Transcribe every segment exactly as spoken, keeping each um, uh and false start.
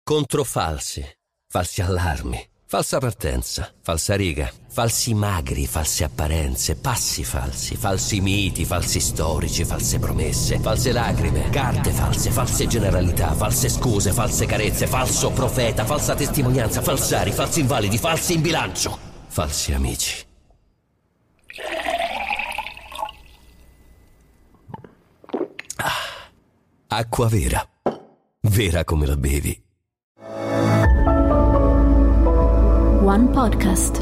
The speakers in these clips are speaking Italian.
Contro falsi, falsi allarmi, falsa partenza, falsa riga, falsi magri, false apparenze, passi falsi, falsi miti, falsi storici, false promesse, false lacrime, carte false, false generalità, false scuse, false carezze, falso profeta, falsa testimonianza, falsari, falsi invalidi, falsi in bilancio, falsi amici. Ah, acqua vera, vera come la bevi. One Podcast.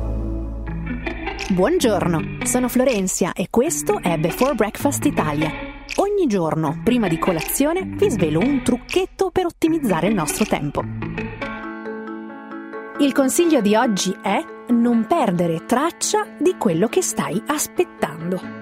Buongiorno, sono Florenzia e questo è Before Breakfast Italia. Ogni giorno, prima di colazione, vi svelo un trucchetto per ottimizzare il nostro tempo. Il consiglio di oggi è non perdere traccia di quello che stai aspettando.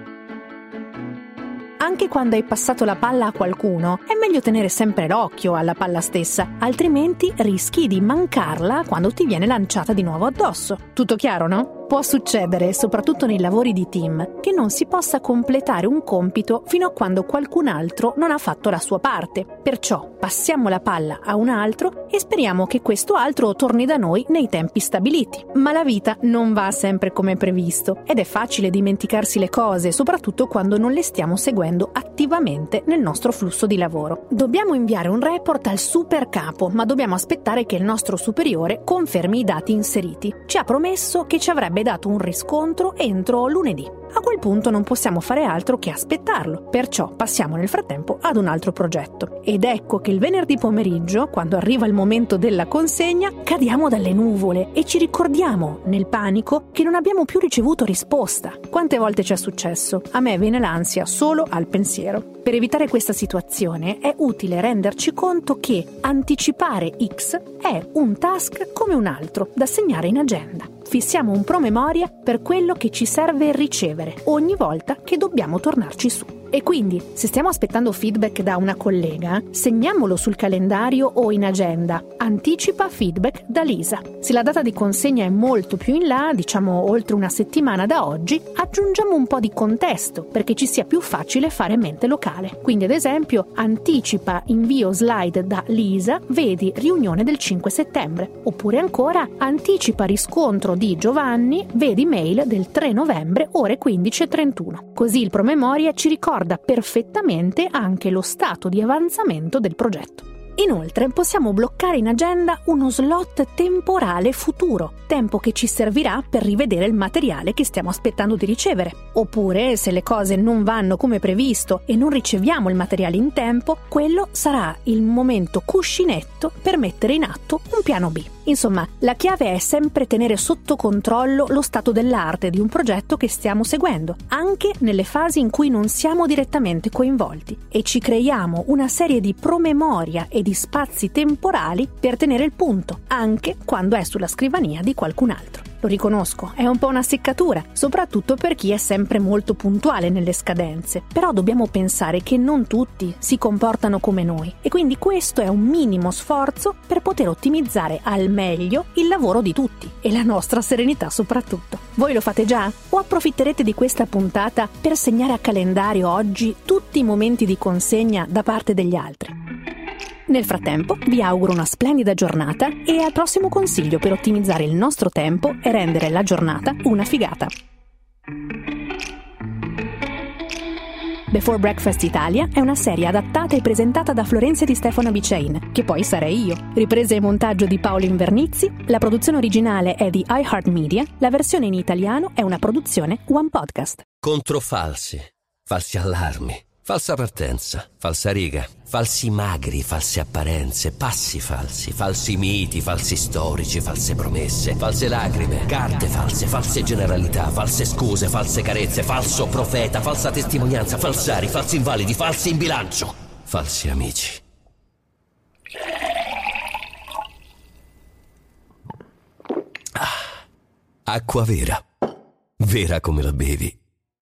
Anche quando hai passato la palla a qualcuno, è meglio tenere sempre l'occhio alla palla stessa, altrimenti rischi di mancarla quando ti viene lanciata di nuovo addosso. Tutto chiaro, no? Può succedere, soprattutto nei lavori di team, che non si possa completare un compito fino a quando qualcun altro non ha fatto la sua parte. Perciò passiamo la palla a un altro e speriamo che questo altro torni da noi nei tempi stabiliti. Ma la vita non va sempre come previsto ed è facile dimenticarsi le cose, soprattutto quando non le stiamo seguendo attivamente nel nostro flusso di lavoro. Dobbiamo inviare un report al super capo, ma dobbiamo aspettare che il nostro superiore confermi i dati inseriti. Ci ha promesso che ci avrebbe dato un riscontro entro lunedì. A quel punto non possiamo fare altro che aspettarlo, perciò passiamo nel frattempo ad un altro progetto. Ed ecco che il venerdì pomeriggio, quando arriva il momento della consegna, cadiamo dalle nuvole e ci ricordiamo, nel panico, che non abbiamo più ricevuto risposta. Quante volte ci è successo? A me viene l'ansia solo al pensiero. Per evitare questa situazione è utile renderci conto che anticipare X è un task come un altro da segnare in agenda. Fissiamo un promemoria per quello che ci serve ricevere ogni volta che dobbiamo tornarci su. E quindi, se stiamo aspettando feedback da una collega, segniamolo sul calendario o in agenda. Anticipa feedback da Lisa. Se la data di consegna è molto più in là, diciamo oltre una settimana da oggi, aggiungiamo un po' di contesto perché ci sia più facile fare mente locale. Quindi, ad esempio, anticipa invio slide da Lisa, vedi riunione del cinque settembre. Oppure ancora, anticipa riscontro di Giovanni, vedi mail del tre novembre, ore quindici e trentuno. Così il promemoria ci ricorda perfettamente anche lo stato di avanzamento del progetto. Inoltre possiamo bloccare in agenda uno slot temporale futuro, tempo che ci servirà per rivedere il materiale che stiamo aspettando di ricevere. Oppure, se le cose non vanno come previsto e non riceviamo il materiale in tempo, quello sarà il momento cuscinetto per mettere in atto un piano B. Insomma, la chiave è sempre tenere sotto controllo lo stato dell'arte di un progetto che stiamo seguendo, anche nelle fasi in cui non siamo direttamente coinvolti, e ci creiamo una serie di promemoria e di spazi temporali per tenere il punto, anche quando è sulla scrivania di qualcun altro. Lo riconosco, è un po' una seccatura, soprattutto per chi è sempre molto puntuale nelle scadenze, però dobbiamo pensare che non tutti si comportano come noi e quindi questo è un minimo sforzo per poter ottimizzare al meglio il lavoro di tutti e la nostra serenità soprattutto. Voi lo fate già? O approfitterete di questa puntata per segnare a calendario oggi tutti i momenti di consegna da parte degli altri? Nel frattempo, vi auguro una splendida giornata e al prossimo consiglio per ottimizzare il nostro tempo e rendere la giornata una figata. Before Breakfast Italia è una serie adattata e presentata da Florenzia Di Stefano Bicein, che poi sarei io. Riprese e montaggio di Paolo Invernizzi, la produzione originale è di iHeartMedia, la versione in italiano è una produzione One Podcast. Contro falsi, falsi allarmi, falsa partenza, falsa riga, falsi magri, false apparenze, passi falsi, falsi miti, falsi storici, false promesse, false lacrime, carte false, false generalità, false scuse, false carezze, falso profeta, falsa testimonianza, falsari, falsi invalidi, falsi in bilancio, falsi amici. Ah, acqua vera, vera come la bevi.